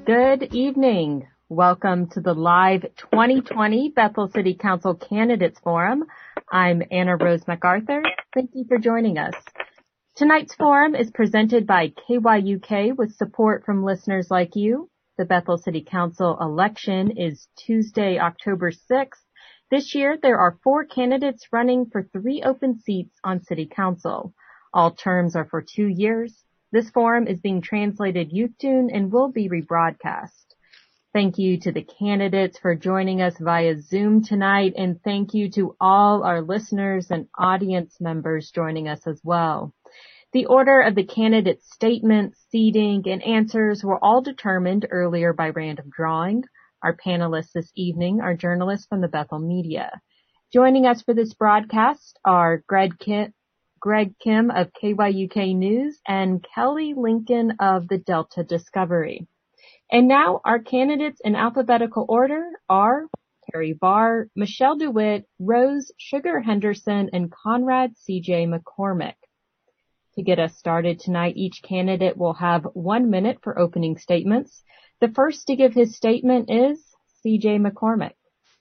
Good evening. Welcome to the live 2020 Bethel City Council Candidates Forum. I'm Anna Rose MacArthur. Thank you for joining us. Tonight's forum is presented by KYUK with support from listeners like you. The Bethel City Council election is Tuesday, October 6th. This year, there are 4 candidates running for 3 open seats on City Council. All terms are for 2 years. This forum is being translated YouTune and will be rebroadcast. Thank you to the candidates for joining us via Zoom tonight, and thank you to all our listeners and audience members joining us as well. The order of the candidate statements, seating, and answers were all determined earlier by random drawing. Our panelists this evening are journalists from the Bethel Media. Joining us for this broadcast are Greg Kim of KYUK News and Kelly Lincoln of the Delta Discovery. And now our candidates in alphabetical order are Perry Barr, Michelle DeWitt, Rose Sugar Henderson, and Conrad C.J. McCormick. To get us started tonight, each candidate will have 1 minute for opening statements. The first to give his statement is C.J. McCormick.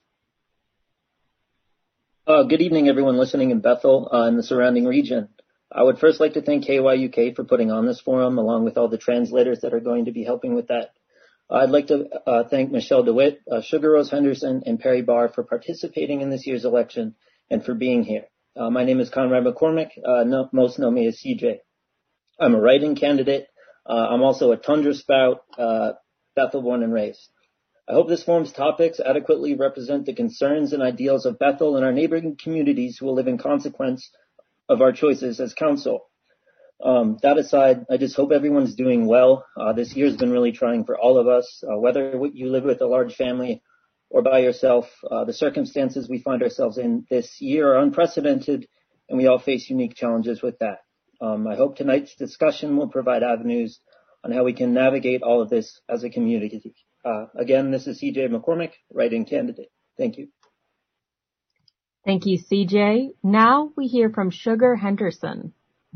Good evening, everyone listening in Bethel and the surrounding region. I would first like to thank KYUK for putting on this forum, along with all the translators that are going to be helping with that. I'd like to thank Michelle DeWitt, Sugar Rose Henderson, and Perry Barr for participating in this year's election and for being here. My name is Conrad McCormick. Most know me as CJ. I'm a write-in candidate. I'm also a Tundra spout, Bethel born and raised. I hope this forum's topics adequately represent the concerns and ideals of Bethel and our neighboring communities who will live in consequence of our choices as council. That aside, I just hope everyone's doing well. This year's been really trying for all of us, whether you live with a large family or by yourself. The circumstances we find ourselves in this year are unprecedented, and we all face unique challenges with that. I hope tonight's discussion will provide avenues on how we can navigate all of this as a community. Again, this is CJ McCormick, write-in candidate. Thank you. Thank you, CJ. Now we hear from Sugar Henderson.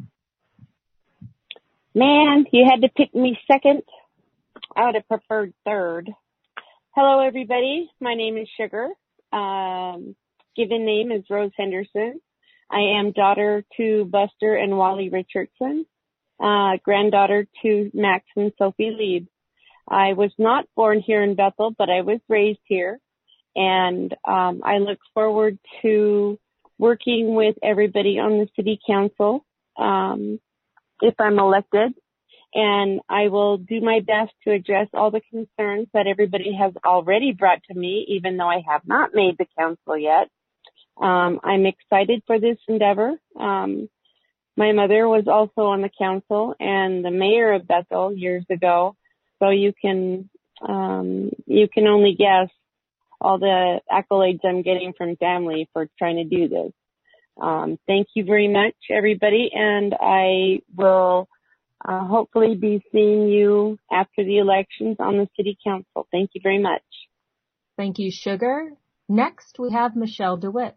Man, you had to pick me second. I would have preferred third. Hello, everybody. My name is Sugar. Given name is Rose Henderson. I am daughter to Buster and Wally Richardson, granddaughter to Max and Sophie Lieb. I was not born here in Bethel, but I was raised here, and I look forward to working with everybody on the city council if I'm elected, and I will do my best to address all the concerns that everybody has already brought to me, even though I have not made the council yet. I'm excited for this endeavor. My mother was also on the council and the mayor of Bethel years ago. So you can only guess all the accolades I'm getting from family for trying to do this. Thank you very much, everybody, and I will hopefully be seeing you after the elections on the city council. Thank you very much. Thank you, Sugar. Next, we have Michelle DeWitt.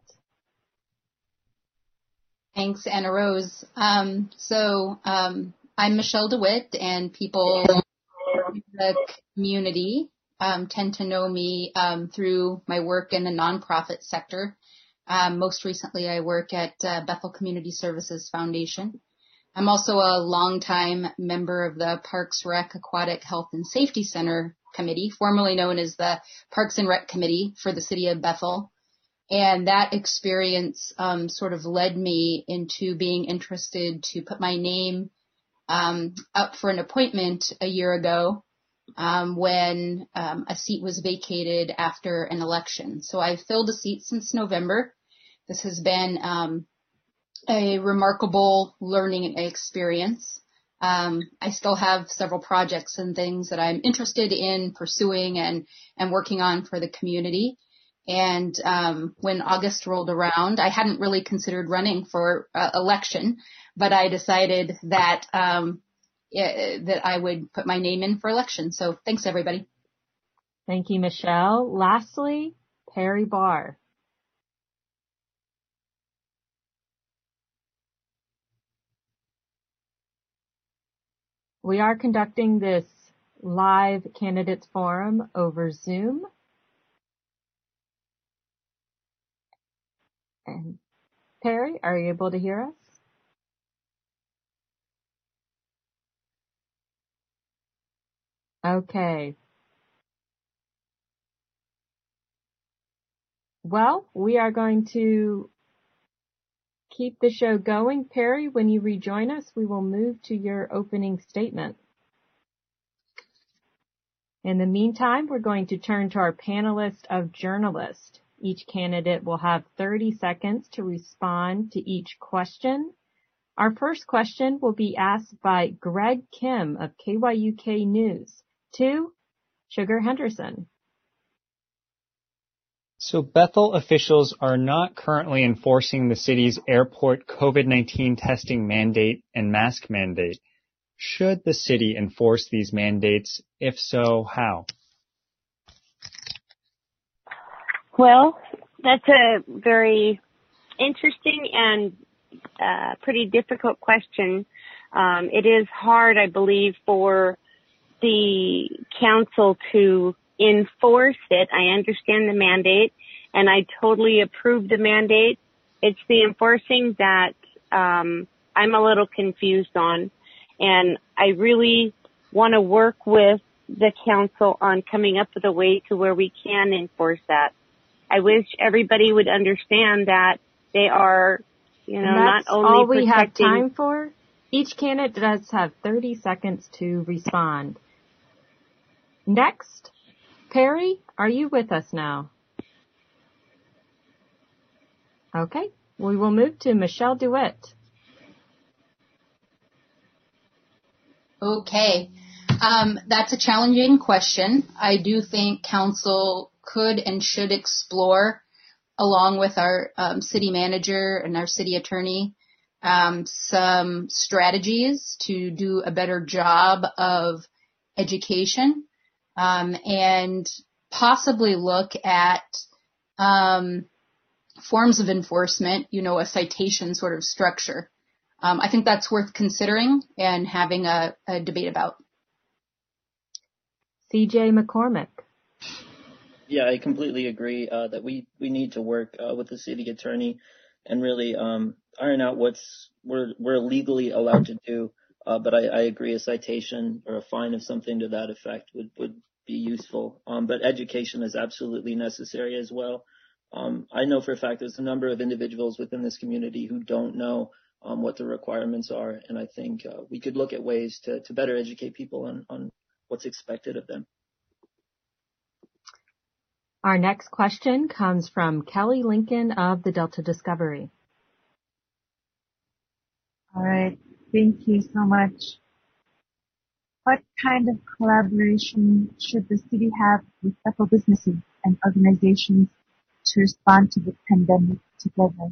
Thanks, Anna Rose. I'm Michelle DeWitt, and people in the community tend to know me through my work in the nonprofit sector. Most recently, I work at Bethel Community Services Foundation. I'm also a longtime member of the Parks, Rec, Aquatic Health and Safety Center Committee, formerly known as the Parks and Rec Committee for the City of Bethel. And that experience sort of led me into being interested to put my name up for an appointment a year ago when a seat was vacated after an election. So I've filled a seat since November. This has been a remarkable learning experience. I still have several projects and things that I'm interested in pursuing and working on for the community. And when August rolled around, I hadn't really considered running for election, but I decided that that I would put my name in for election. So thanks, everybody. Thank you, Michelle. Lastly, Perry Barr. We are conducting this live candidates forum over Zoom. And Perry, are you able to hear us? Okay. Well, we are going to keep the show going. Perry, when you rejoin us, we will move to your opening statement. In the meantime, we're going to turn to our panelist of journalists. Each candidate will have 30 seconds to respond to each question. Our first question will be asked by Greg Kim of KYUK News to Sugar Henderson. So Bethel officials are not currently enforcing the city's airport COVID-19 testing mandate and mask mandate. Should the city enforce these mandates? If so, how? Well, that's a very interesting and pretty difficult question. It is hard, I believe, for the council to enforce it. I understand the mandate, and I totally approve the mandate. It's the enforcing that I'm a little confused on, and I really want to work with the council on coming up with a way to where we can enforce that. I wish everybody would understand that they are, not only all we protecting. have time for. Each candidate does have 30 seconds to respond. Next, Perry, are you with us now? Okay, we will move to Michelle DeWitt. Okay, that's a challenging question. I do think council could and should explore, along with our city manager and our city attorney, some strategies to do a better job of education, and possibly look at forms of enforcement, a citation sort of structure. I think that's worth considering and having a debate about. CJ McCormick. Yeah, I completely agree that we need to work with the city attorney and really iron out what's we're legally allowed to do. But I agree a citation or a fine of something to that effect would be useful. But education is absolutely necessary as well. I know for a fact there's a number of individuals within this community who don't know what the requirements are, and I think we could look at ways to better educate people on what's expected of them. Our next question comes from Kelly Lincoln of the Delta Discovery. All right. Thank you so much. What kind of collaboration should the city have with Bethel businesses and organizations to respond to the pandemic together?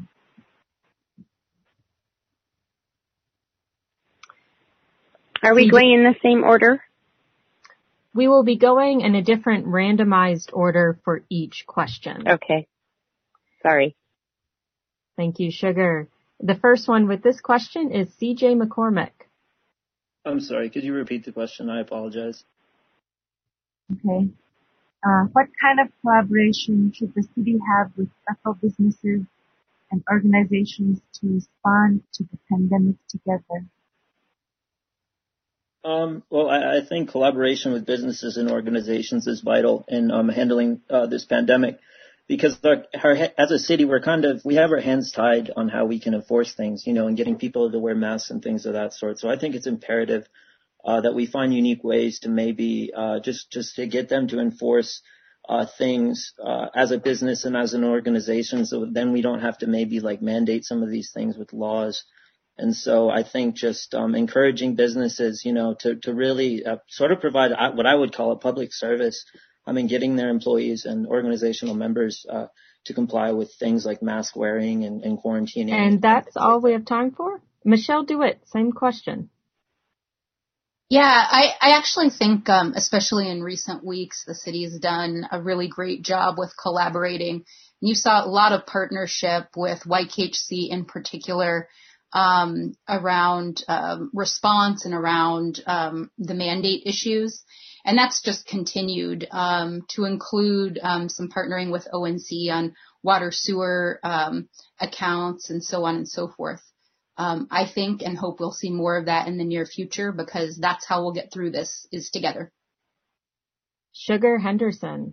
Are we going in the same order? We will be going in a different randomized order for each question. Okay. Sorry. Thank you, Sugar. The first one with this question is CJ McCormick. I'm sorry, could you repeat the question? I apologize. Okay. What kind of collaboration should the city have with Bethel businesses and organizations to respond to the pandemic together? Well, I think collaboration with businesses and organizations is vital in handling this pandemic, because as a city, we have our hands tied on how we can enforce things, and getting people to wear masks and things of that sort. So I think it's imperative that we find unique ways to maybe just to get them to enforce things as a business and as an organization, so then we don't have to maybe mandate some of these things with laws. And so I think just encouraging businesses, to really sort of provide what I would call a public service. I mean, getting their employees and organizational members to comply with things like mask wearing and quarantining. And that's all we have time for? Michelle DeWitt, same question. Yeah, I actually think, especially in recent weeks, the city has done a really great job with collaborating. You saw a lot of partnership with YKHC in particular, around response and around the mandate issues. And that's just continued to include some partnering with ONC on water sewer accounts and so on and so forth. I think and hope we'll see more of that in the near future because that's how we'll get through this is together. Sugar Henderson.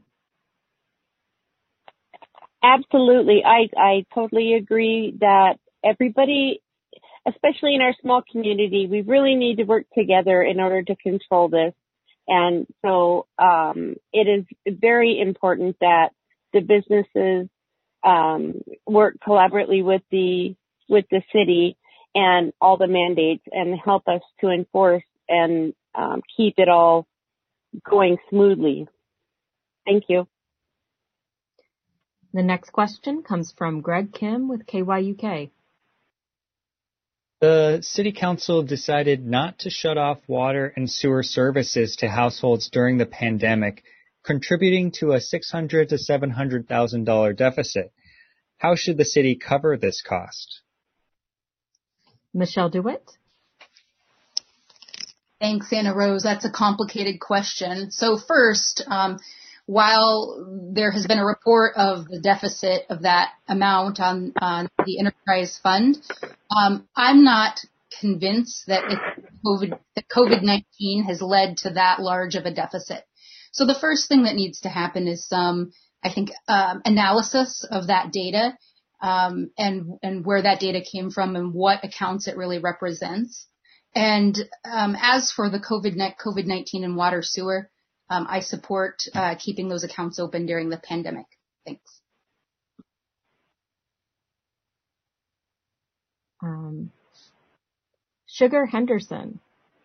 Absolutely. I totally agree that everybody, especially in our small community, we really need to work together in order to control this. And so it is very important that the businesses work collaboratively with the city and all the mandates and help us to enforce and keep it all going smoothly. Thank you. The next question comes from Greg Kim with KYUK. The City Council decided not to shut off water and sewer services to households during the pandemic, contributing to a $600,000 to $700,000 deficit. How should the city cover this cost? Michelle DeWitt. Thanks, Anna Rose. That's a complicated question. So first, while there has been a report of the deficit of that amount on the enterprise fund, I'm not convinced that COVID-19 has led to that large of a deficit. So the first thing that needs to happen is some, I think, analysis of that data and where that data came from and what accounts it really represents. And as for the COVID-19 and water sewer, I support keeping those accounts open during the pandemic. Thanks. Sugar Henderson.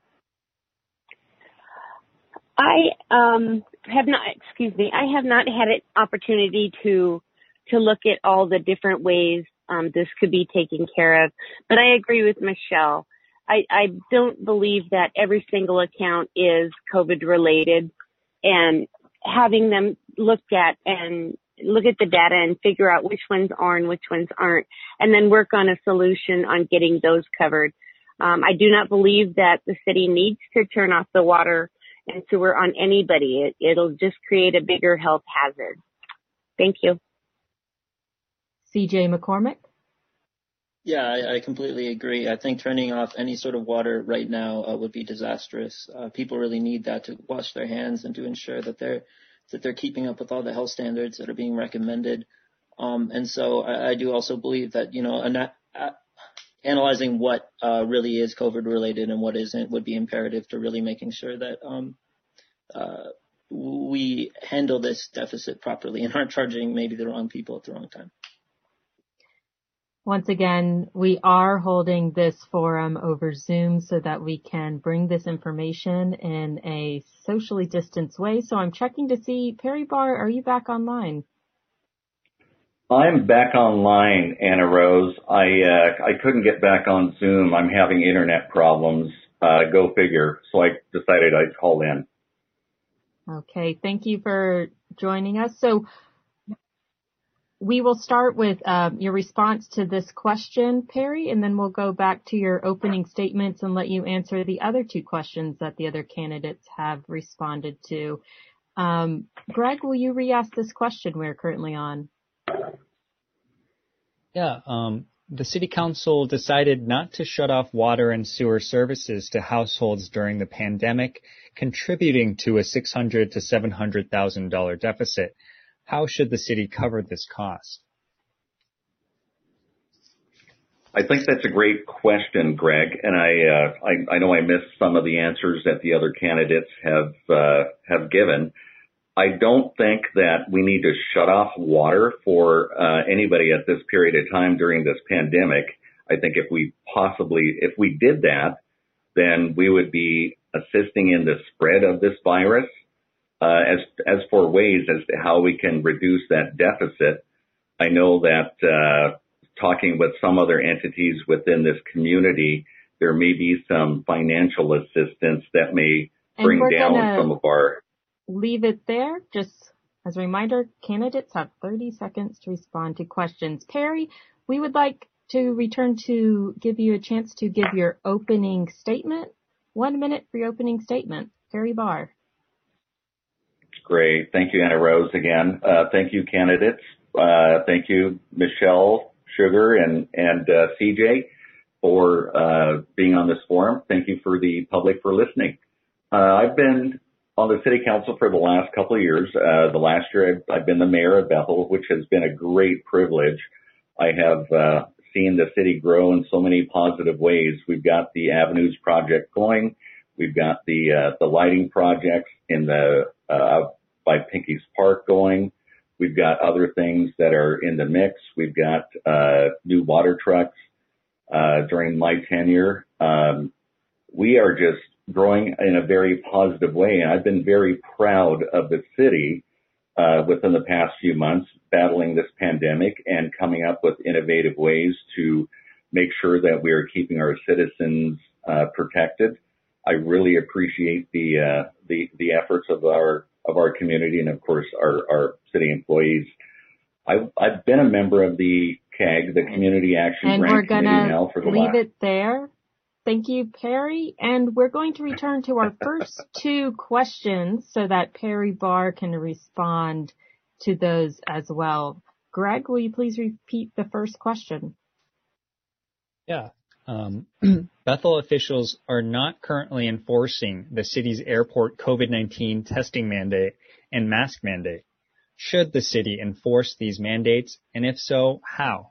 I have not had an opportunity to look at all the different ways this could be taken care of, but I agree with Michelle. I don't believe that every single account is COVID related, and having them look at the data and figure out which ones are and which ones aren't, and then work on a solution on getting those covered. I do not believe that the city needs to turn off the water and sewer on anybody. It'll just create a bigger health hazard. Thank you. CJ McCormick. Yeah, I completely agree. I think turning off any sort of water right now would be disastrous. People really need that to wash their hands and to ensure that they're keeping up with all the health standards that are being recommended. And so I do also believe that, analyzing what really is COVID related and what isn't would be imperative to really making sure that we handle this deficit properly and aren't charging maybe the wrong people at the wrong time. Once again, we are holding this forum over Zoom so that we can bring this information in a socially distanced way. So I'm checking to see, Perry Barr, are you back online? I'm back online, Anna Rose. I couldn't get back on Zoom. I'm having internet problems. Go figure. So I decided I'd call in. Okay. Thank you for joining us. So we will start with your response to this question, Perry, and then we'll go back to your opening statements and let you answer the other two questions that the other candidates have responded to. Greg, will you re-ask this question we're currently on? Yeah, the City Council decided not to shut off water and sewer services to households during the pandemic, contributing to a $600,000 to $700,000 deficit. How should the city cover this cost? I think that's a great question, Greg, and I know I missed some of the answers that the other candidates have given. I don't think that we need to shut off water for anybody at this period of time during this pandemic. I think if we did that, then we would be assisting in the spread of this virus. As for ways as to how we can reduce that deficit, I know that talking with some other entities within this community, there may be some financial assistance that may bring down some of our... Leave it there. Just as a reminder, candidates have 30 seconds to respond to questions. Perry, we would like to return to give you a chance to give your opening statement. 1 minute for your opening statement. Perry Barr. great. Thank you, Anna Rose, again. Thank you, candidates. Thank you, Michelle, Sugar, and CJ for being on this forum. Thank you for the public for listening. I've been on the City Council for the last couple of years. The last year I've been the mayor of Bethel, which has been a great privilege. I have seen the city grow in so many positive ways. We've got the Avenues project going. We've got the lighting projects in the by Pinky's Park going. We've got other things that are in the mix. We've got new water trucks during my tenure. We are just growing in a very positive way, and I've been very proud of the city within the past few months battling this pandemic and coming up with innovative ways to make sure that we are keeping our citizens protected. I really appreciate the efforts of our community and of course our city employees. I've been a member of the CAG, the Community Action Grant Committee now for the last. And we're going to leave it there. Thank you, Perry. And we're going to return to our first two questions so that Perry Barr can respond to those as well. Greg, will you please repeat the first question? Yeah. Bethel officials are not currently enforcing the city's airport COVID-19 testing mandate and mask mandate. Should the city enforce these mandates, and if so, how?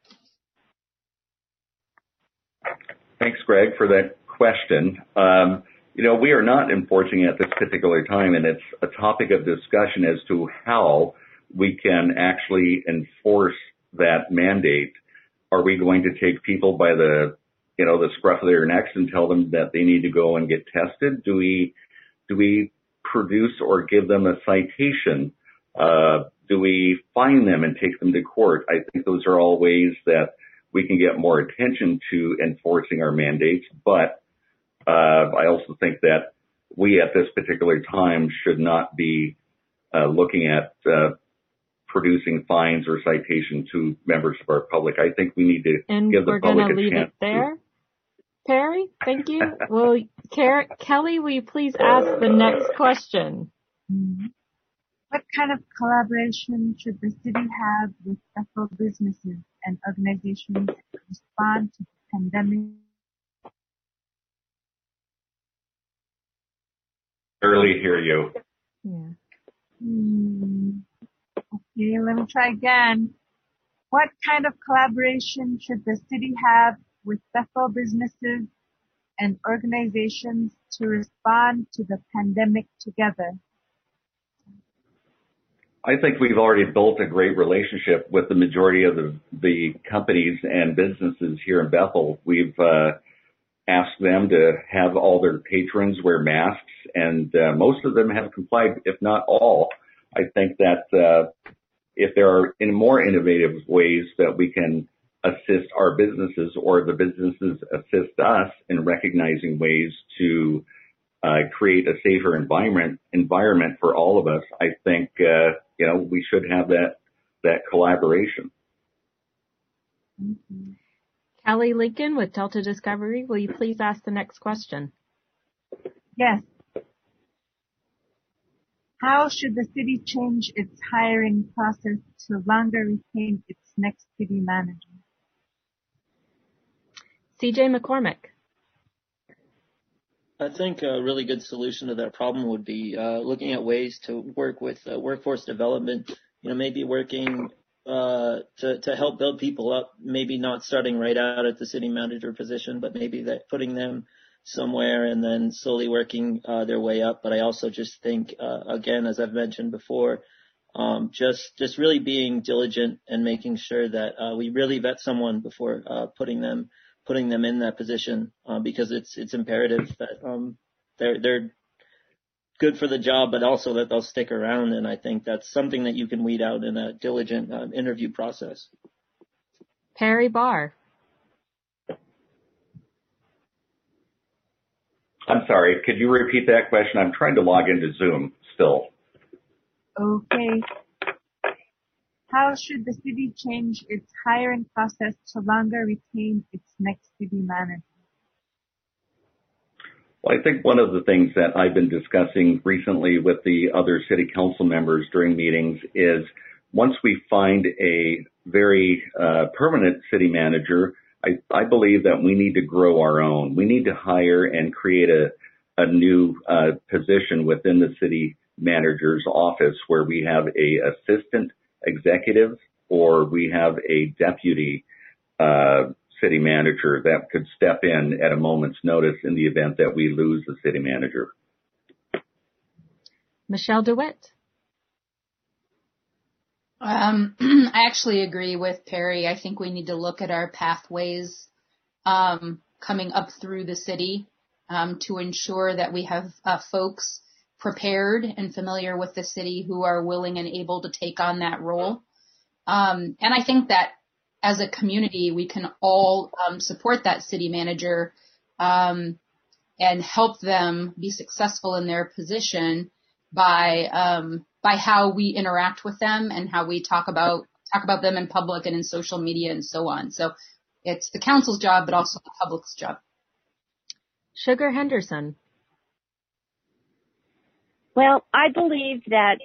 Thanks, Greg, for that question. We are not enforcing at this particular time, and it's a topic of discussion as to how we can actually enforce that mandate. Are we going to take people by the scruff of their necks and tell them that they need to go and get tested? Do we produce or give them a citation? Do we fine them and take them to court? I think those are all ways that we can get more attention to enforcing our mandates. But I also think that we at this particular time should not be looking at producing fines or citations to members of our public. I think we need to give the public a chance. And we're going to leave it there. Perry, thank you. Well, Kelly, will you please ask the next question? Mm-hmm. What kind of collaboration should the city have with Bethel businesses and organizations to respond to the pandemic? Barely hear you. Yeah. Okay, let me try again. What kind of collaboration should the city have with Bethel businesses and organizations to respond to the pandemic together? I think we've already built a great relationship with the majority of the companies and businesses here in Bethel. We've asked them to have all their patrons wear masks, and most of them have complied, if not all. I think that if there are more innovative ways that we can assist our businesses or the businesses assist us in recognizing ways to create a safer environment for all of us, I think we should have that collaboration. Mm-hmm. Kelly Lincoln with Delta Discovery, will you please ask the next question? Yes. How should the city change its hiring process to longer retain its next city manager? CJ McCormick. I think a really good solution to that problem would be looking at ways to work with workforce development, maybe working to help build people up, maybe not starting right out at the city manager position, but maybe that putting them somewhere and then slowly working their way up. But I also just think, again, as I've mentioned before, just really being diligent and making sure that we really vet someone before putting them in that position, because it's imperative that they're good for the job, but also that they'll stick around. And I think that's something that you can weed out in a diligent interview process. Perry Barr. I'm sorry, could you repeat that question? I'm trying to log into Zoom still. Okay. How should the city change its hiring process to longer retain its next city manager? Well, I think one of the things that I've been discussing recently with the other city council members during meetings is once we find a very permanent city manager, I believe that we need to grow our own. We need to hire and create a new position within the city manager's office where we have a assistant executive or we have a deputy city manager that could step in at a moment's notice in the event that we lose the city manager. Michelle DeWitt. I actually agree with Perry. I think we need to look at our pathways coming up through the city to ensure that we have folks prepared and familiar with the city who are willing and able to take on that role. And I think that as a community, we can all support that city manager and help them be successful in their position by how we interact with them and how we talk about them in public and in social media and so on. So it's the council's job, but also the public's job. Sugar Henderson. Well, I believe that.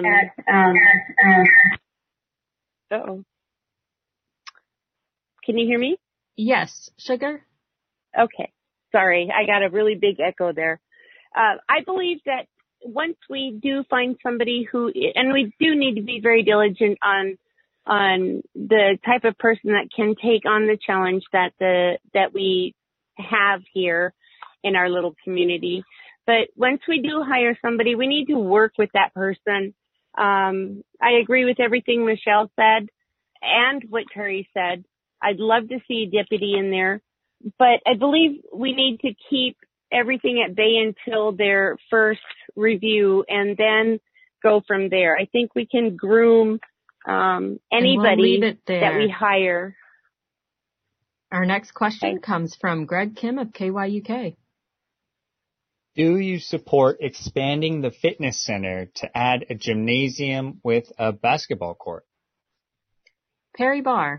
Can you hear me? Yes, Sugar. Okay. Sorry, I got a really big echo there. I believe that once we do find somebody and we do need to be very diligent on the type of person that can take on the challenge that we have here in our little community. But once we do hire somebody, we need to work with that person. I agree with everything Michelle said and what Terry said. I'd love to see a deputy in there, but I believe we need to keep everything at bay until their first review and then go from there. I think we can groom anybody that we hire. Our next question comes from Greg Kim of KYUK. Do you support expanding the fitness center to add a gymnasium with a basketball court? Perry Barr.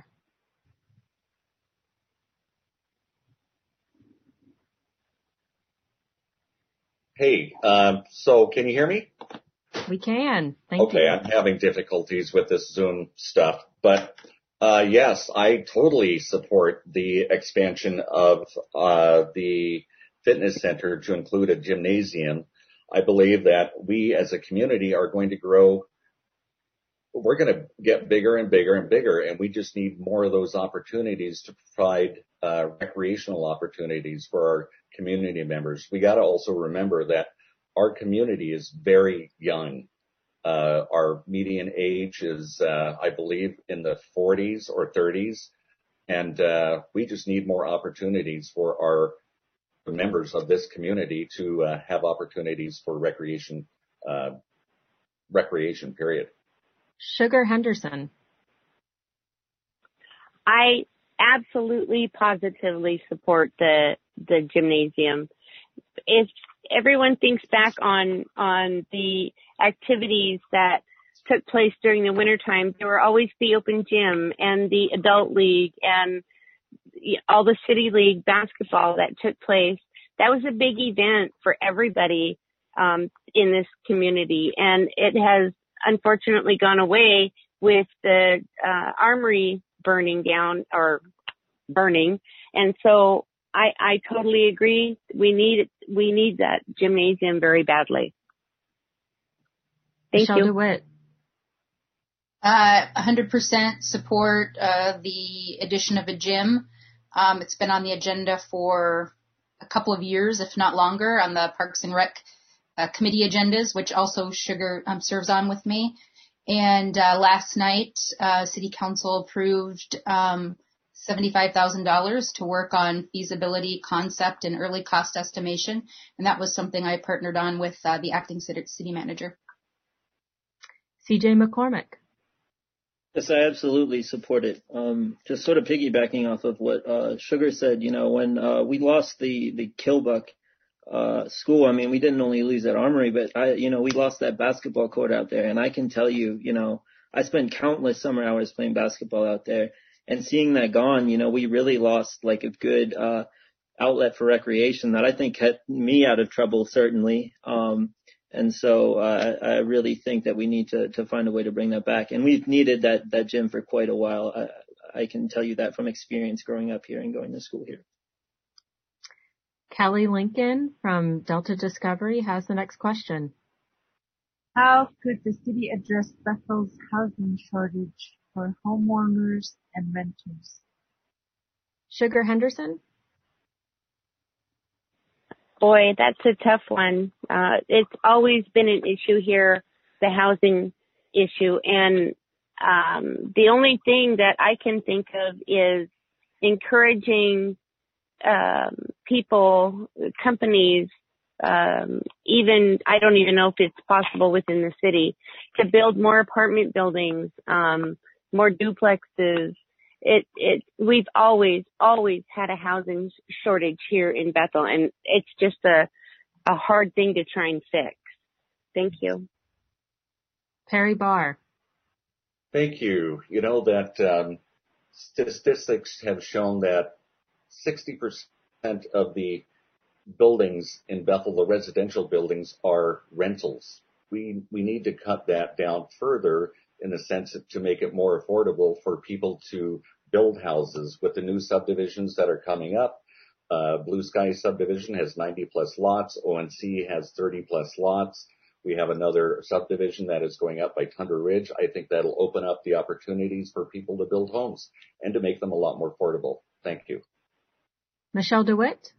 Hey, so can you hear me? We can. Thank you. Okay, I'm having difficulties with this Zoom stuff, but yes, I totally support the expansion of the fitness center to include a gymnasium. I believe that we as a community are going to grow. We're going to get bigger and bigger and bigger, and we just need more of those opportunities to provide recreational opportunities for our community members. We got to also remember that our community is very young. Our median age is, I believe, in the 40s or 30s, and we just need more opportunities for our members of this community to have opportunities for recreation, period. Sugar Henderson. I absolutely, positively support the gymnasium. If everyone thinks back on the activities that took place during the wintertime, there were always the open gym and the adult league and all the city league basketball that took place. That was a big event for everybody in this community, and it has unfortunately gone away with the armory burning. And so I totally agree. We need that gymnasium very badly. Thank Michelle you. DeWitt. 100% support the addition of a gym. It's been on the agenda for a couple of years, if not longer, on the Parks and Rec committee agendas, which also Sugar serves on with me. And last night, City Council approved $75,000 to work on feasibility, concept, and early cost estimation. And that was something I partnered on with the acting city manager. CJ McCormick. Yes, I absolutely support it. Just sort of piggybacking off of what Sugar said, when we lost the Kilbuck school, I mean, we didn't only lose that armory, but we lost that basketball court out there. And I can tell you, I spent countless summer hours playing basketball out there, and seeing that gone, we really lost like a good outlet for recreation that I think kept me out of trouble, certainly. And so I really think that we need to find a way to bring that back. And we've needed that gym for quite a while. I can tell you that from experience growing up here and going to school here. Kelly Lincoln from Delta Discovery has the next question. How could the city address Bethel's housing shortage for homeowners and renters? Sugar Henderson? Boy, that's a tough one. It's always been an issue here, the housing issue. And the only thing that I can think of is encouraging people, companies, even, I don't even know if it's possible within the city, to build more apartment buildings, more duplexes. We've always had a housing shortage here in Bethel, and it's just a hard thing to try and fix. Thank you. Perry Barr. Thank you. You know that statistics have shown that 60% of the buildings in Bethel, the residential buildings, are rentals. We need to cut that down further in the sense to make it more affordable for people to build houses with the new subdivisions that are coming up. Blue Sky subdivision has 90 plus lots. ONC has 30 plus lots. We have another subdivision that is going up by Tundra Ridge. I think that'll open up the opportunities for people to build homes and to make them a lot more affordable. Thank you. Michelle DeWitt.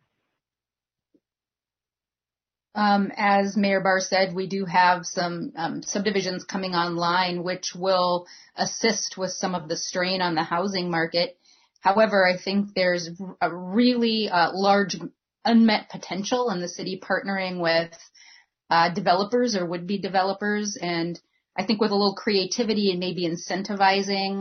As Mayor Barr said, we do have some subdivisions coming online, which will assist with some of the strain on the housing market. However, I think there's a really large unmet potential in the city partnering with developers or would-be developers. And I think with a little creativity and maybe incentivizing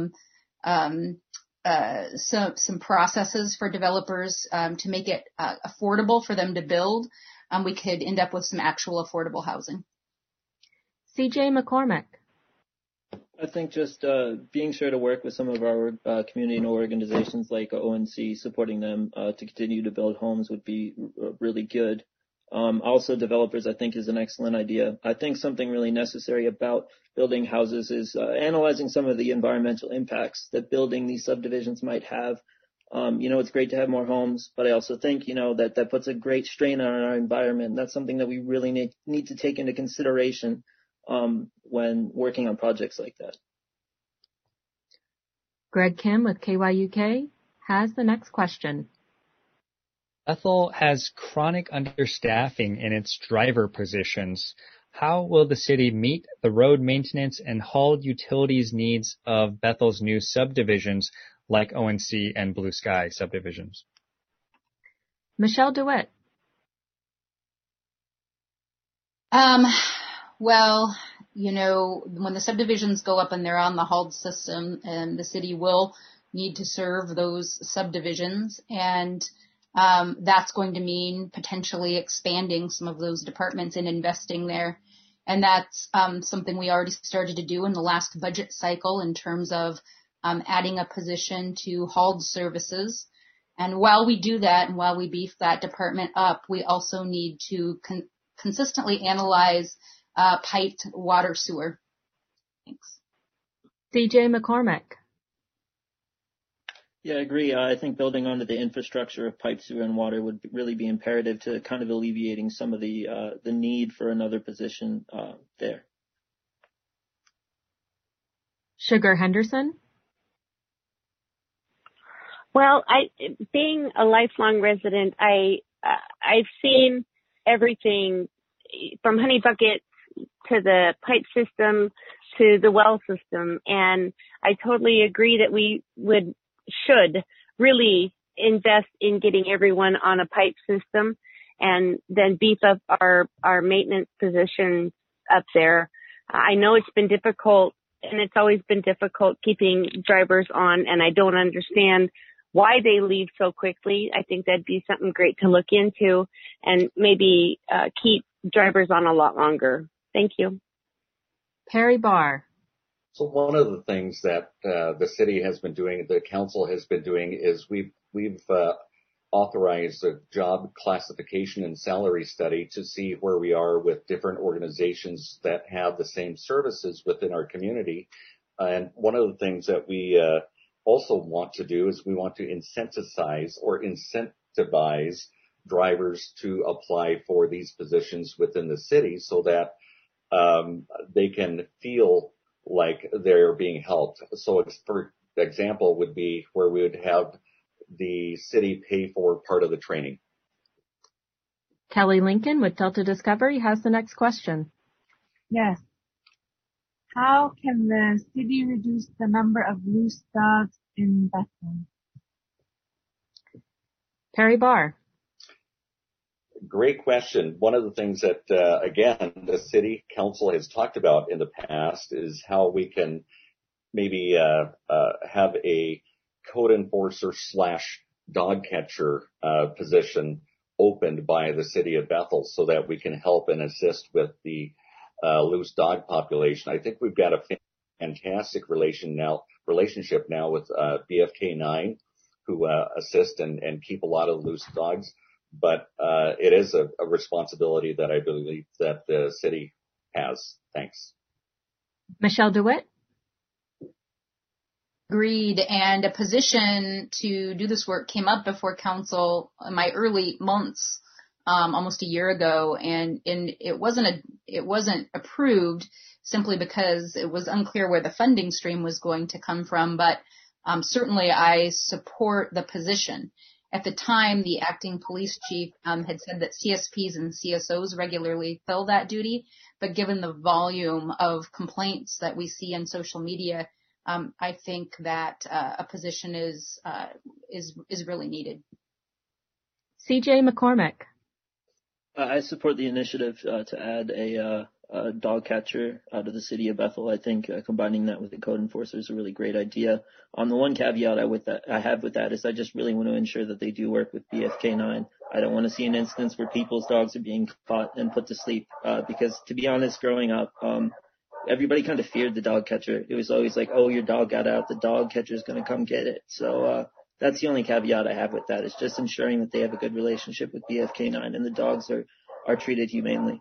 some processes for developers to make it affordable for them to build, we could end up with some actual affordable housing. CJ McCormick. I think just being sure to work with some of our community and organizations like ONC, supporting them to continue to build homes would be really good. Also, developers, I think, is an excellent idea. I think something really necessary about building houses is analyzing some of the environmental impacts that building these subdivisions might have. It's great to have more homes, but I also think, that puts a great strain on our environment. And that's something that we really need to take into consideration when working on projects like that. Greg Kim with KYUK has the next question. Bethel has chronic understaffing in its driver positions. How will the city meet the road maintenance and hauled utilities needs of Bethel's new subdivisions like ONC and Blue Sky subdivisions? Michelle DeWitt. Well, when the subdivisions go up and they're on the hauled system, and the city will need to serve those subdivisions, and that's going to mean potentially expanding some of those departments and investing there. And that's something we already started to do in the last budget cycle in terms of adding a position to hauled services. And while we do that and while we beef that department up, we also need to consistently analyze piped water sewer. Thanks. CJ McCormick. Yeah, I agree. I think building onto the infrastructure of pipe, sewer, and water would really be imperative to kind of alleviating some of the need for another position there. Sugar Henderson. Well, being a lifelong resident, I've seen everything from honey buckets to the pipe system to the well system, and I totally agree that we should really invest in getting everyone on a pipe system and then beef up our maintenance positions up there. I know it's been difficult, and it's always been difficult keeping drivers on, and I don't understand why they leave so quickly. I think that'd be something great to look into and maybe keep drivers on a lot longer. Thank you. Perry Barr. So one of the things that the city has been doing, the council has been doing, is we've authorize a job classification and salary study to see where we are with different organizations that have the same services within our community. And one of the things that we also want to do is we want to incentivize drivers to apply for these positions within the city so that they can feel like they're being helped. So for example would be where we would have the city pay for part of the training. Kelly Lincoln with Delta Discovery has the next question. Yes. How can the city reduce the number of loose dogs in Bethel? Perry Barr. Great question. One of the things that, again, the city council has talked about in the past is how we can maybe have a code enforcer / dog catcher position opened by the city of Bethel so that we can help and assist with the loose dog population. I think we've got a fantastic relationship now with BFK9 who assist and keep a lot of loose dogs. But it is a responsibility that I believe that the city has. Thanks. Michelle DeWitt. Agreed. And a position to do this work came up before council in my early months, almost a year ago, and it wasn't approved simply because it was unclear where the funding stream was going to come from. But certainly I support the position. At the time, the acting police chief had said that CSPs and CSOs regularly fill that duty, but given the volume of complaints that we see on social media, I think that a position is really needed. CJ McCormick. I support the initiative to add a dog catcher out of the city of Bethel. I think combining that with the code enforcer is a really great idea. The one caveat I have with that is I just really want to ensure that they do work with BFK9. I don't want to see an instance where people's dogs are being caught and put to sleep because, to be honest, growing up, everybody kind of feared the dog catcher. It was always like, oh, your dog got out, the dog catcher is going to come get it. So that's the only caveat I have with that. Is just ensuring that they have a good relationship with BFK9 and the dogs are treated humanely.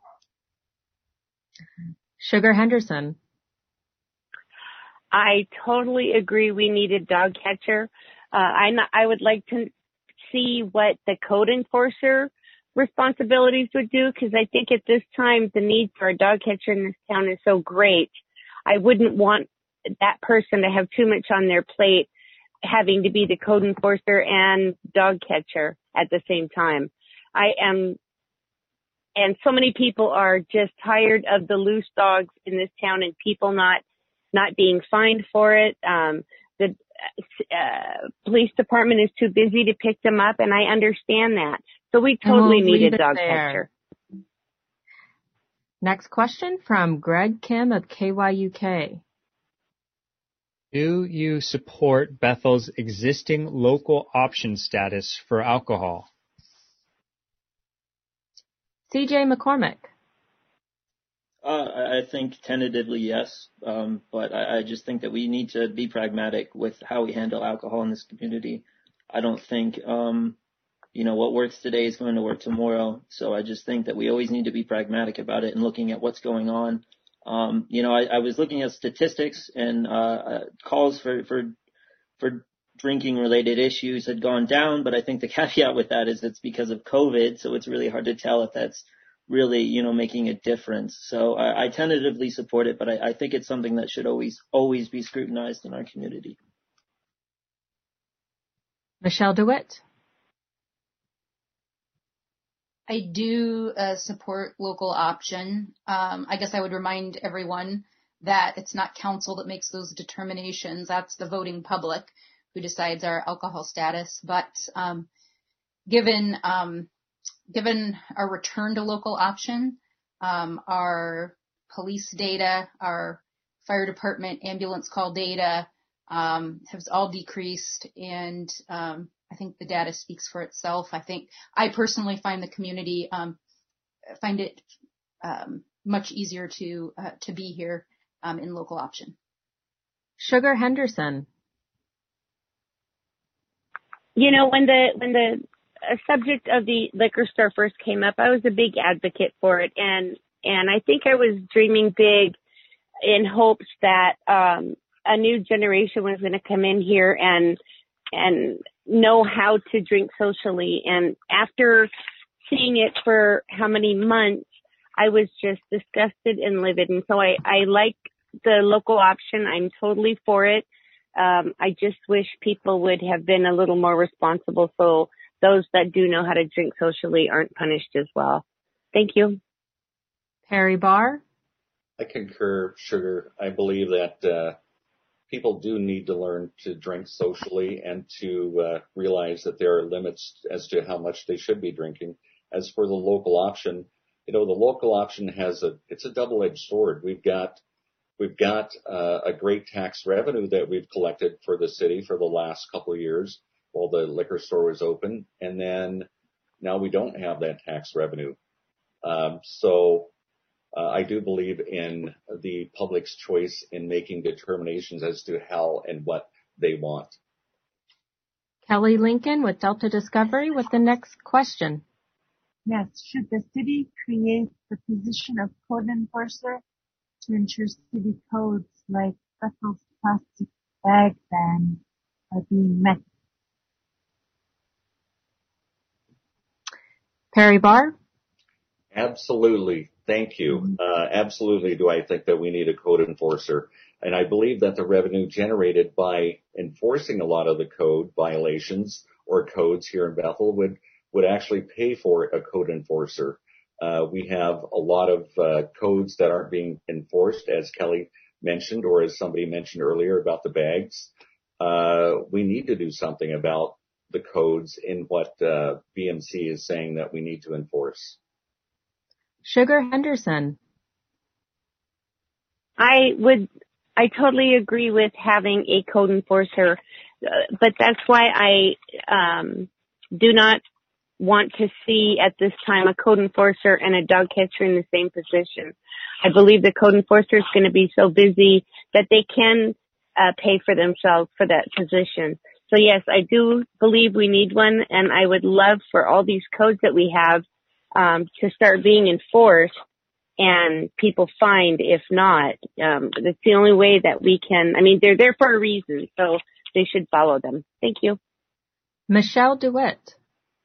Sugar Henderson. I totally agree. We need a dog catcher. I would like to see what the code enforcer responsibilities would do, because I think at this time the need for a dog catcher in this town is so great. I wouldn't want that person to have too much on their plate, having to be the code enforcer and dog catcher at the same time. And so many people are just tired of the loose dogs in this town and people not being fined for it. The police department is too busy to pick them up, and I understand that. So we totally need a dog catcher. Next question from Greg Kim of KYUK. Do you support Bethel's existing local option status for alcohol? CJ McCormick. I think tentatively yes, but I just think that we need to be pragmatic with how we handle alcohol in this community. I don't think, what works today is going to work tomorrow. So I just think that we always need to be pragmatic about it and looking at what's going on. I was looking at statistics and calls for drinking related issues had gone down, but I think the caveat with that is it's because of COVID, so it's really hard to tell if that's really, making a difference. So I tentatively support it, but I think it's something that should always be scrutinized in our community. Michelle DeWitt. I do support local option. I guess I would remind everyone that it's not council that makes those determinations. That's the voting public who decides our alcohol status. But given our return to local option, our police data, our fire department ambulance call data has all decreased, and I think the data speaks for itself. I personally find the community find it much easier to be here in local option. Sugar Henderson. When the subject of the liquor store first came up, I was a big advocate for it. And I think I was dreaming big in hopes that, a new generation was going to come in here and know how to drink socially. And after seeing it for how many months, I was just disgusted and livid. And so I like the local option. I'm totally for it. I just wish people would have been a little more responsible so those that do know how to drink socially aren't punished as well. Thank you. Perry Barr? I concur, Sugar. I believe that people do need to learn to drink socially and to realize that there are limits as to how much they should be drinking. As for the local option, the local option it's a double-edged sword. We've got a great tax revenue that we've collected for the city for the last couple of years while the liquor store was open, and then now we don't have that tax revenue. So I do believe in the public's choice in making determinations as to how and what they want. Kelly Lincoln with Delta Discovery with the next question. Yes, should the city create the position of code enforcer to ensure city codes like Bethel's plastic bag ban are being met? Perry Barr? Absolutely. Thank you. Absolutely do I think that we need a code enforcer. And I believe that the revenue generated by enforcing a lot of the code violations or codes here in Bethel would actually pay for a code enforcer. We have a lot of codes that aren't being enforced, as Kelly mentioned, or as somebody mentioned earlier about the bags. We need to do something about the codes in what BMC is saying that we need to enforce. Sugar Henderson. I totally agree with having a code enforcer, but that's why I do not want to see at this time a code enforcer and a dog catcher in the same position. I believe the code enforcer is going to be so busy that they can pay for themselves for that position. So yes, I do believe we need one, and I would love for all these codes that we have to start being enforced and people fined if not. That's the only way that we can. I mean, they're there for a reason, so they should follow them. Thank you. Michelle DeWitt.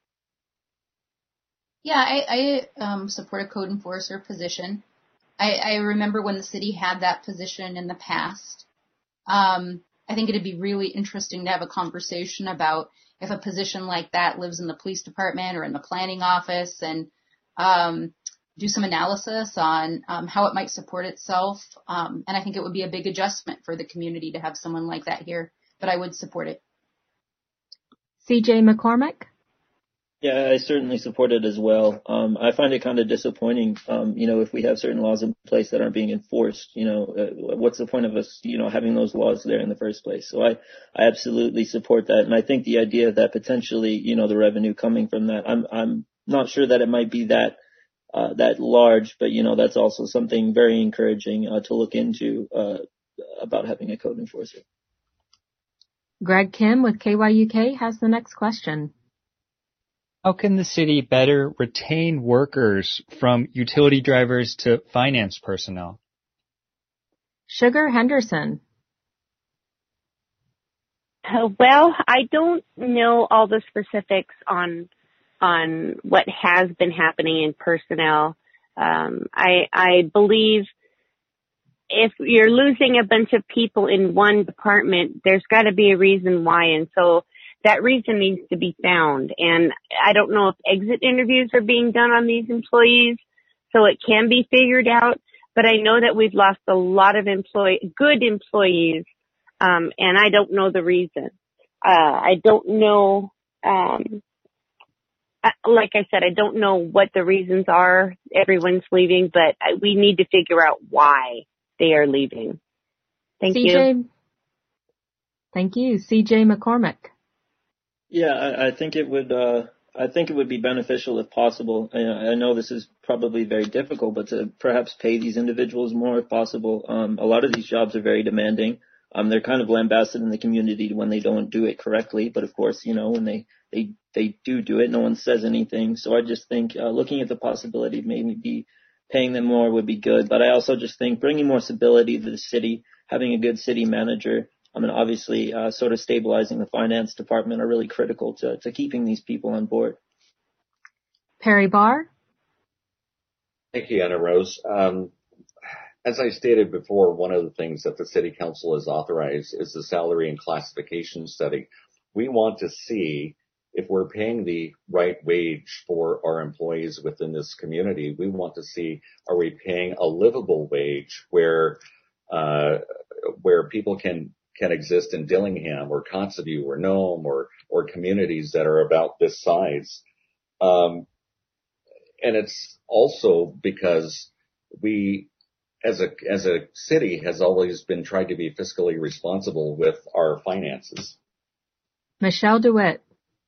Yeah, I support a code enforcer position. I remember when the city had that position in the past. I think it'd be really interesting to have a conversation about if a position like that lives in the police department or in the planning office, and do some analysis on how it might support itself. And I think it would be a big adjustment for the community to have someone like that here, but I would support it. CJ McCormick? Yeah, I certainly support it as well. I find it kind of disappointing, if we have certain laws in place that aren't being enforced, what's the point of us, having those laws there in the first place? So I absolutely support that. And I think the idea that potentially, the revenue coming from that, I'm not sure that it might be that large, but, that's also something very encouraging to look into about having a code enforcer. Greg Kim with KYUK has the next question. How can the city better retain workers from utility drivers to finance personnel? Sugar Henderson. Well, I don't know all the specifics on what has been happening in personnel. I believe if you're losing a bunch of people in one department, there's got to be a reason why, and so that reason needs to be found. And I don't know if exit interviews are being done on these employees, so it can be figured out. But I know that we've lost a lot of good employees, and I don't know the reason. I don't know. Like I said, I don't know what the reasons are. Everyone's leaving, but we need to figure out why they are leaving. Thank you. Thank you. CJ McCormick. Yeah, I think it would be beneficial if possible. I know this is probably very difficult, but to perhaps pay these individuals more if possible. A lot of these jobs are very demanding. They're kind of lambasted in the community when they don't do it correctly. But of course, when they they do it, no one says anything. So I just think looking at the possibility of maybe paying them more would be good. But I also just think bringing more stability to the city, having a good city manager, and obviously sort of stabilizing the finance department are really critical to keeping these people on board. Perry Barr? Thank you, Anna Rose. As I stated before, one of the things that the City Council has authorized is the salary and classification study. We want to see if we're paying the right wage for our employees within this community. We want to see, are we paying a livable wage where people can exist in Dillingham or Kotzebue or Nome or communities that are about this size. And it's also because we, as a city, has always been trying to be fiscally responsible with our finances. Michelle DeWitt.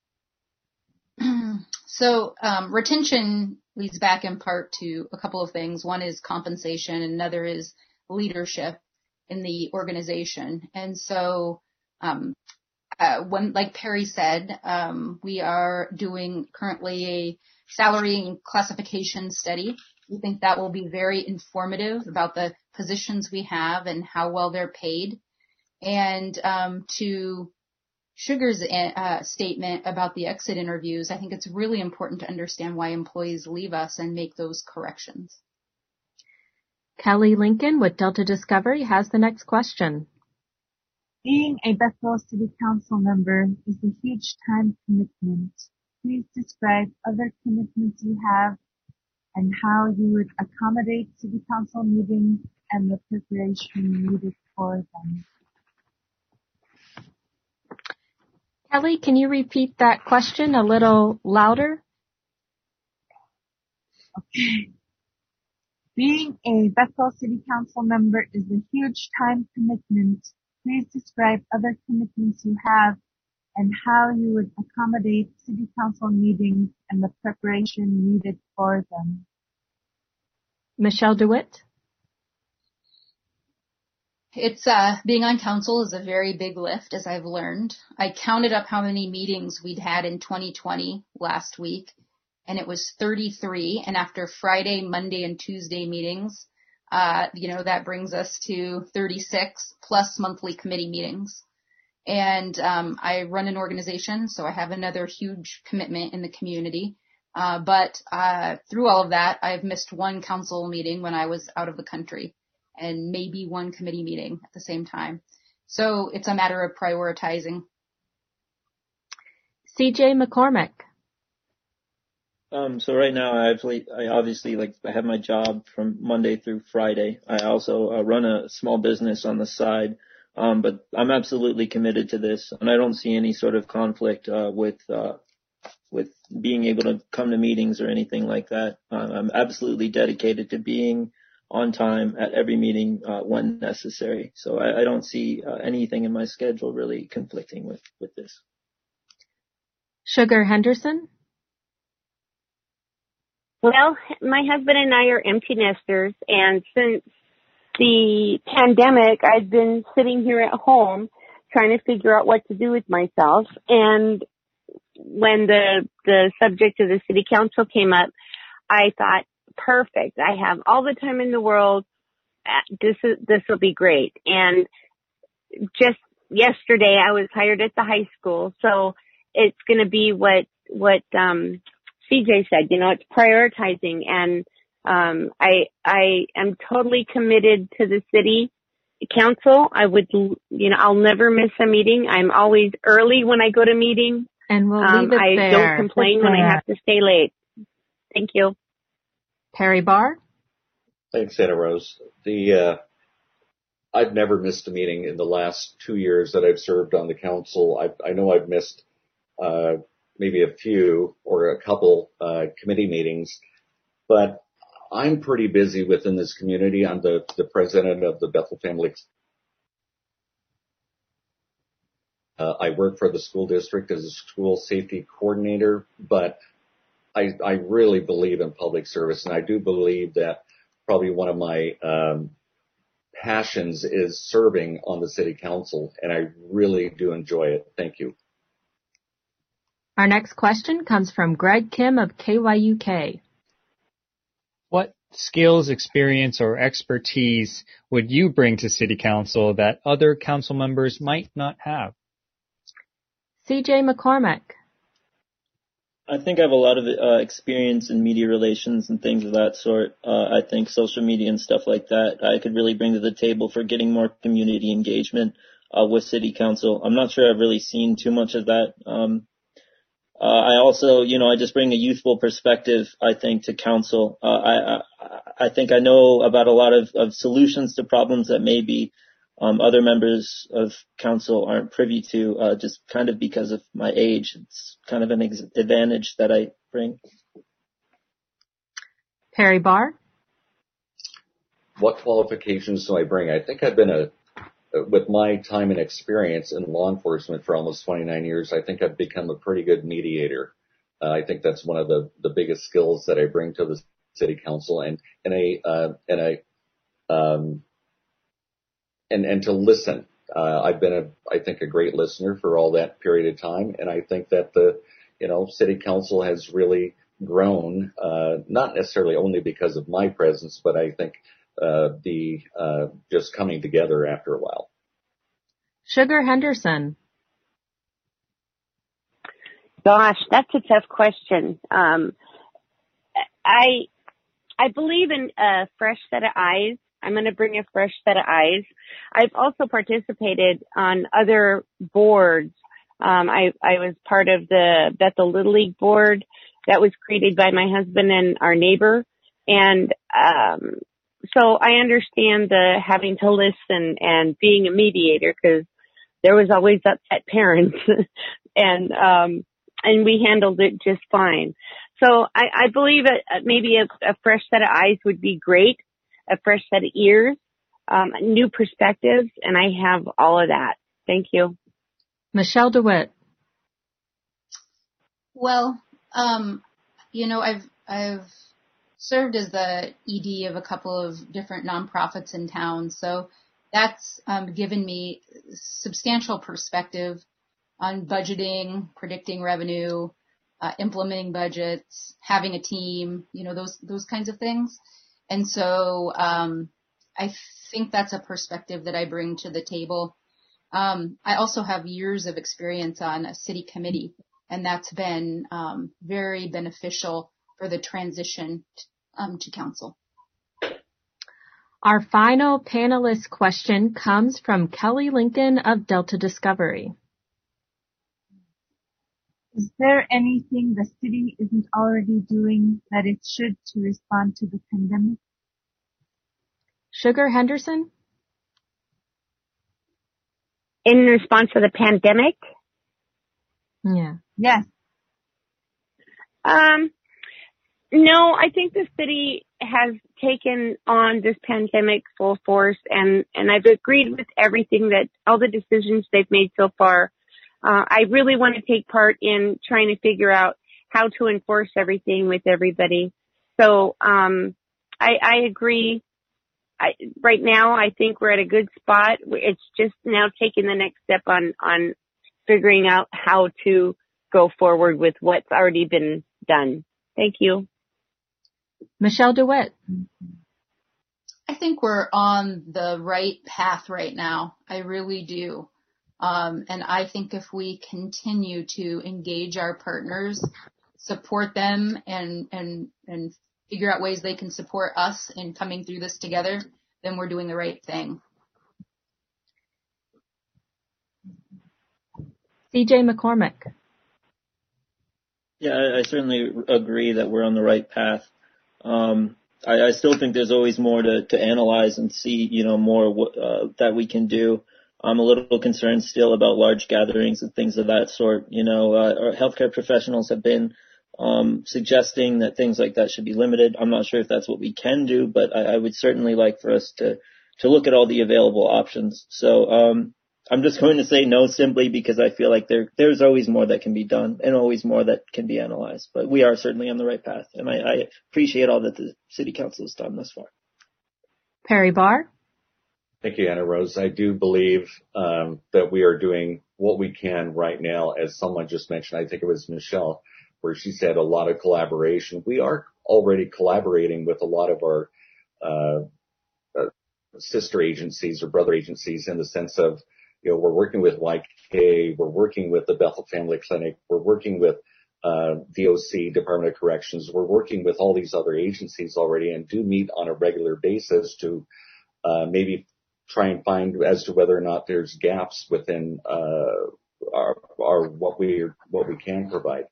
So retention leads back in part to a couple of things. One is compensation, and another is leadership in the organization. And so when, like Perry said, we are doing currently a salary and classification study. We think that will be very informative about the positions we have and how well they're paid. And to Sugar's statement about the exit interviews, I think it's really important to understand why employees leave us and make those corrections. Kelly Lincoln with Delta Discovery has the next question. Being a Bethel City Council member is a huge time commitment. Please describe other commitments you have and how you would accommodate City Council meetings and the preparation needed for them. Kelly, can you repeat that question a little louder? Okay. Being a Bethel City Council member is a huge time commitment. Please describe other commitments you have and how you would accommodate City Council meetings and the preparation needed for them. Michelle DeWitt? It's being on council is a very big lift, as I've learned. I counted up how many meetings we'd had in 2020 last week, and it was 33. And after Friday, Monday, and Tuesday meetings, that brings us to 36 plus monthly committee meetings. And I run an organization, so I have another huge commitment in the community. But through all of that, I've missed one council meeting when I was out of the country, and maybe one committee meeting at the same time. So it's a matter of prioritizing. CJ McCormick. So right now I obviously I have my job from Monday through Friday. I also run a small business on the side. But I'm absolutely committed to this, and I don't see any sort of conflict with being able to come to meetings or anything like that. I'm absolutely dedicated to being on time at every meeting when necessary. So I don't see anything in my schedule really conflicting with this. Sugar Henderson? Well, my husband and I are empty nesters, and since the pandemic, I've been sitting here at home trying to figure out what to do with myself. And when the subject of the city council came up, I thought, perfect. I have all the time in the world. This will be great. And just yesterday, I was hired at the high school, so it's going to be what CJ said. It's prioritizing, and I am totally committed to the city council. I'll never miss a meeting. I'm always early when I go to meetings. And we'll leave it there. I don't complain when I have to stay late. Thank you. Perry Barr? Thanks, Anna Rose. I've never missed a meeting in the last 2 years that I've served on the council. I know I've missed maybe a few or a couple committee meetings, but I'm pretty busy within this community. I'm the president of the Bethel Family. I work for the school district as a school safety coordinator, but I really believe in public service, and I do believe that probably one of my passions is serving on the city council, and I really do enjoy it. Thank you. Our next question comes from Greg Kim of KYUK. What skills, experience, or expertise would you bring to City Council that other council members might not have? CJ McCormick. I think I have a lot of experience in media relations and things of that sort. I think social media and stuff like that I could really bring to the table for getting more community engagement with City Council. I'm not sure I've really seen too much of that. I also, I just bring a youthful perspective, I think, to council. I think I know about a lot of solutions to problems that maybe other members of council aren't privy to, just kind of because of my age. It's kind of an advantage that I bring. Perry Barr. What qualifications do I bring? I think I've been with my time and experience in law enforcement for almost 29 years, I think I've become a pretty good mediator. I think that's one of the biggest skills that I bring to the City Council, and to listen. I've been I think a great listener for all that period of time, and I think that the City Council has really grown, not necessarily only because of my presence, but I think just coming together after a while. Sugar Henderson. Gosh, that's a tough question. I believe in a fresh set of eyes. I'm going to bring a fresh set of eyes. I've also participated on other boards. I was part of the Bethel Little League board that was created by my husband and our neighbor. And so I understand the having to listen and being a mediator, because there was always upset parents and we handled it just fine. So I believe maybe a fresh set of eyes would be great, a fresh set of ears, new perspectives, and I have all of that. Thank you. Michelle DeWitt. Well, I've served as the ED of a couple of different nonprofits in town, so that's given me substantial perspective on budgeting, predicting revenue, implementing budgets, having a team, those kinds of things. And so I think that's a perspective that I bring to the table. I also have years of experience on a city committee, and that's been very beneficial for the transition to council. Our final panelist question comes from Kelly Lincoln of Delta Discovery. Is there anything the city isn't already doing that it should to respond to the pandemic? Sugar Henderson? In response to the pandemic? Yeah. Yes. No, I think the city has taken on this pandemic full force, and I've agreed with everything all the decisions they've made so far. I really want to take part in trying to figure out how to enforce everything with everybody. So, I agree. Right now, I think we're at a good spot. It's just now taking the next step on figuring out how to go forward with what's already been done. Thank you. Michelle DeWitt. I think we're on the right path right now. I really do. And I think if we continue to engage our partners, support them, and figure out ways they can support us in coming through this together, then we're doing the right thing. CJ McCormick. Yeah, I certainly agree that we're on the right path. I still think there's always more to analyze and see, more that we can do. I'm a little concerned still about large gatherings and things of that sort. Our healthcare professionals have been suggesting that things like that should be limited. I'm not sure if that's what we can do, but I would certainly like for us to look at all the available options. So I'm just going to say no simply because I feel like there's always more that can be done and always more that can be analyzed. But we are certainly on the right path, and I appreciate all that the City Council has done thus far. Perry Barr. Thank you, Anna Rose. I do believe that we are doing what we can right now. As someone just mentioned, I think it was Michelle, where she said a lot of collaboration. We are already collaborating with a lot of our sister agencies or brother agencies, in the sense of, we're working with YK, we're working with the Bethel Family Clinic, we're working with DOC, Department of Corrections, we're working with all these other agencies already, and do meet on a regular basis to maybe try and find as to whether or not there's gaps within our what we can provide.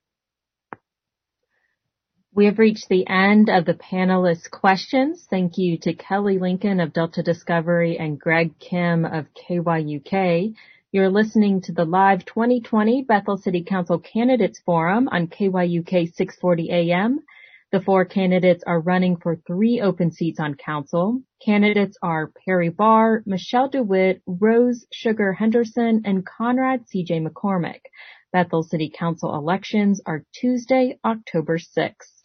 We have reached the end of the panelists' questions. Thank you to Kelly Lincoln of Delta Discovery and Greg Kim of KYUK. You're listening to the live 2020 Bethel City Council Candidates Forum on KYUK 640 AM. The 4 candidates are running for 3 open seats on council. Candidates are Perry Barr, Michelle DeWitt, Rose Sugar Henderson, and Conrad C.J. McCormick. Bethel City Council elections are Tuesday, October 6th.